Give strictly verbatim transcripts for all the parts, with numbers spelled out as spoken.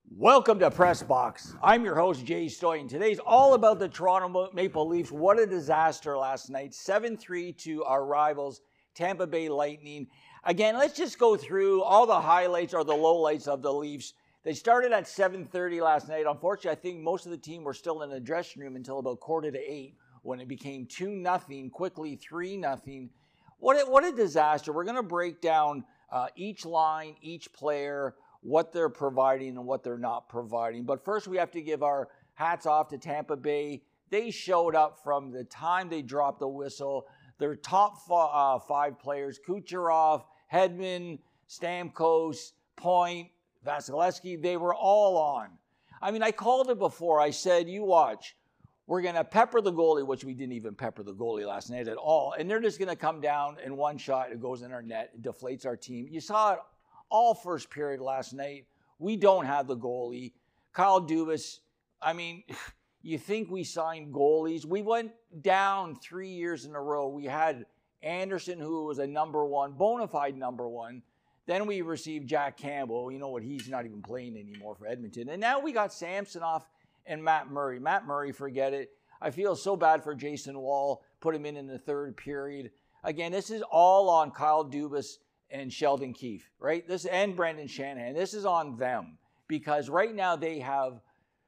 Welcome to Press Box. I'm your host, Jay Stoyan. Today's all about the Toronto Maple Leafs. What a disaster last night. seven three to our rivals, Tampa Bay Lightning. Again, let's just go through all the highlights or the lowlights of the Leafs. They started at seven thirty last night. Unfortunately, I think most of the team were still in the dressing room until about quarter to eight when it became two nothing, quickly three nothing. What a, what a disaster. We're going to break down uh, each line, each player, what they're providing and what they're not providing. But first, we have to give our hats off to Tampa Bay. They showed up from the time they dropped the whistle. Their top f- uh, five players, Kucherov, Hedman, Stamkos, Point, Vasilevsky, they were all on. I mean, I called it before. I said, you watch. We're going to pepper the goalie, which we didn't even pepper the goalie last night at all. And they're just going to come down in one shot. It goes in our net. It deflates our team. You saw it all first period last night. We don't have the goalie. Kyle Dubas, I mean, you think we signed goalies. We went down three years in a row. We had Anderson, who was a number one, bona fide number one. Then we received Jack Campbell. You know what? He's not even playing anymore for Edmonton. And now we got Samsonov and Matt Murray. Matt Murray, forget it. I feel so bad for Jason Wall. Put him in in the third period. Again, this is all on Kyle Dubas and Sheldon Keefe, right? This and Brendan Shanahan. This is on them because right now they have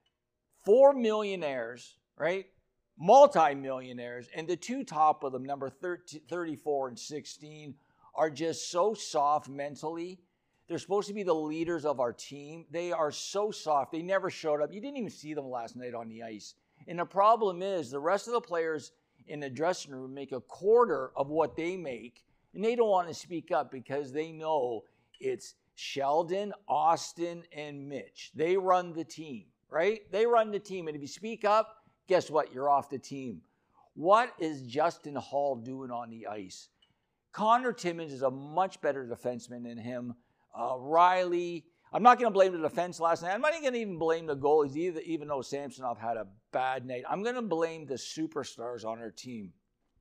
four millionaires, right? Multi-millionaires, and the two top of them, number thirty-four and sixteen, are just so soft mentally. They're supposed to be the leaders of our team. They are so soft. They never showed up. You didn't even see them last night on the ice. And the problem is the rest of the players in the dressing room make a quarter of what they make. And they don't want to speak up because they know it's Sheldon, Austin, and Mitch. They run the team, right? They run the team. And if you speak up, guess what? You're off the team. What is Justin Hall doing on the ice? Connor Timmins is a much better defenseman than him. Uh, Riley, I'm not going to blame the defense last night. I'm not going to even blame the goalies either, even though Samsonov had a bad night. I'm going to blame the superstars on our team.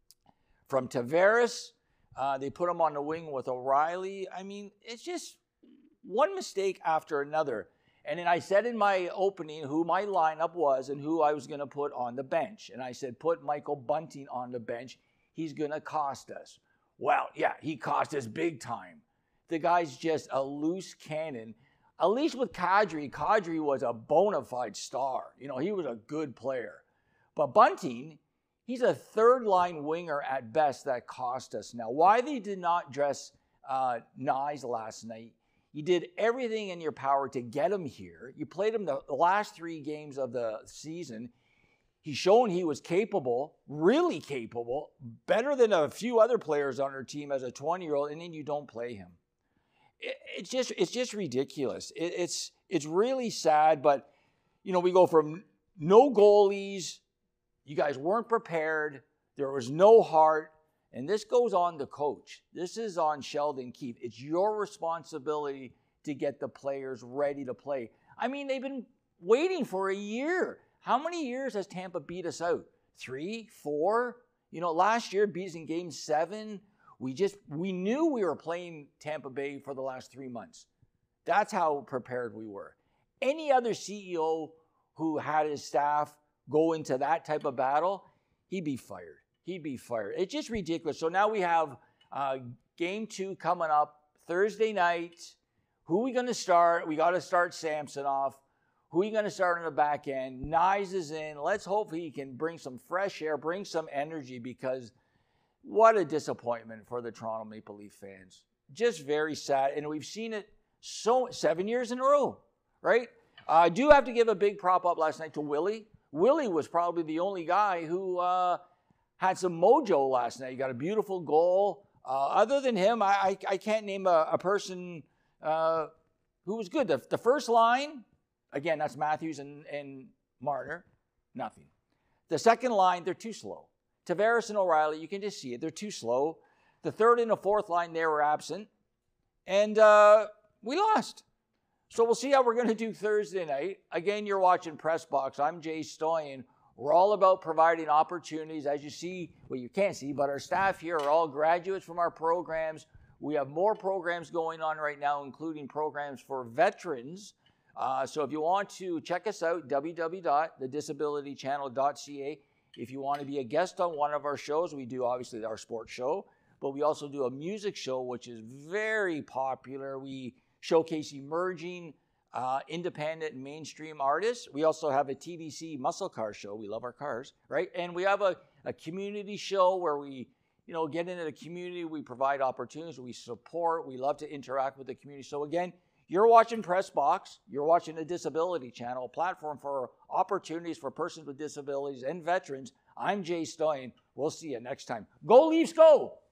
From Tavares, Uh, they put him on the wing with O'Reilly. I mean, it's just one mistake after another. And then I said in my opening who my lineup was and who I was going to put on the bench. And I said, put Michael Bunting on the bench. He's going to cost us. Well, yeah, he cost us big time. The guy's just a loose cannon. At least with Kadri, Kadri was a bona fide star. You know, he was a good player. But Bunting, he's a third-line winger at best that cost us. Now, why they did not dress uh, Nyes last night, you did everything in your power to get him here. You played him the last three games of the season. He's shown he was capable, really capable, better than a few other players on our team as a twenty-year-old, and then you don't play him. It, it's just it's just ridiculous. It, it's it's really sad, but, you know, we go from no goalies. You guys weren't prepared. There was no heart. And this goes on the coach. This is on Sheldon Keefe. It's your responsibility to get the players ready to play. I mean, they've been waiting for a year. How many years has Tampa beat us out? Three, four? You know, last year beat us in game seven. We just, we knew we were playing Tampa Bay for the last three months. That's how prepared we were. Any other C E O who had his staff go into that type of battle, he'd be fired. He'd be fired. It's just ridiculous. So now we have uh, game two coming up Thursday night. Who are we going to start? We got to start Samsonov. Who are you going to start on the back end? Nyes is in. Let's hope he can bring some fresh air, bring some energy, because what a disappointment for the Toronto Maple Leaf fans. Just very sad. And we've seen it so seven years in a row, right? Uh, I do have to give a big prop up last night to Willie. Willie was probably the only guy who uh, had some mojo last night. He got a beautiful goal. Uh, other than him, I, I, I can't name a, a person uh, who was good. The, the first line, again, that's Matthews and, and Marner, nothing. The second line, they're too slow. Tavares and O'Reilly, you can just see it. They're too slow. The third and the fourth line, they were absent. And uh, we lost. So we'll see how we're going to do Thursday night. Again, you're watching Press Box. I'm Jay Stoyan. We're all about providing opportunities. As you see, well, you can't see, but our staff here are all graduates from our programs. We have more programs going on right now, including programs for veterans Uh, so if you want to check us out, w w w dot the disability channel dot c a. If you want to be a guest on one of our shows, we do obviously our sports show, but we also do a music show, which is very popular. We showcase emerging uh, independent and mainstream artists. We also have a T V C muscle car show. We love our cars, right? And we have a, a community show where we, you know, get into the community. We provide opportunities. We support. We love to interact with the community. So again, you're watching Press Box. You're watching the Disability Channel, a platform for opportunities for persons with disabilities and veterans. I'm Jay Stoyan. We'll see you next time. Go Leafs, go!